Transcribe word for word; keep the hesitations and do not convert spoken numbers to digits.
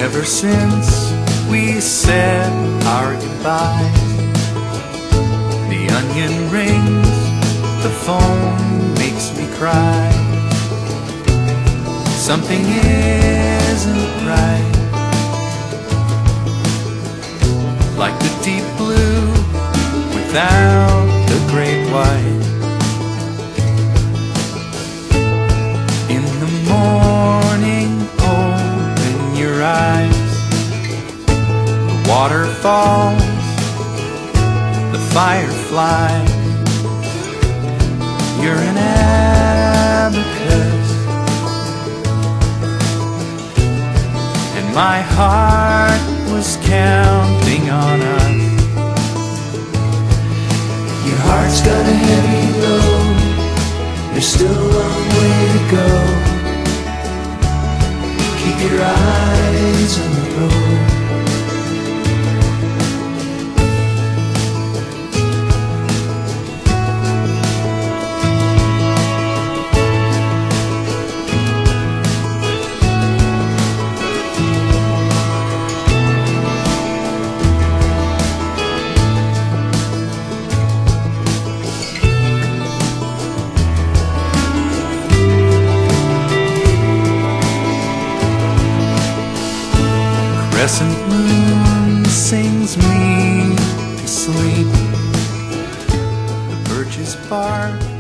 Ever since we said our goodbyes, the onion rings, the phone makes me cry. Something isn't right, like the deep blue without the great white. In the morning, open your eyes. The water falls, the fireflies. You're an abacus, and my heart was counting on us. Your heart's got a heavy load, there's still a long way to go. Keep your eyes on the road. Crescent moon sings me to sleep. The birches bark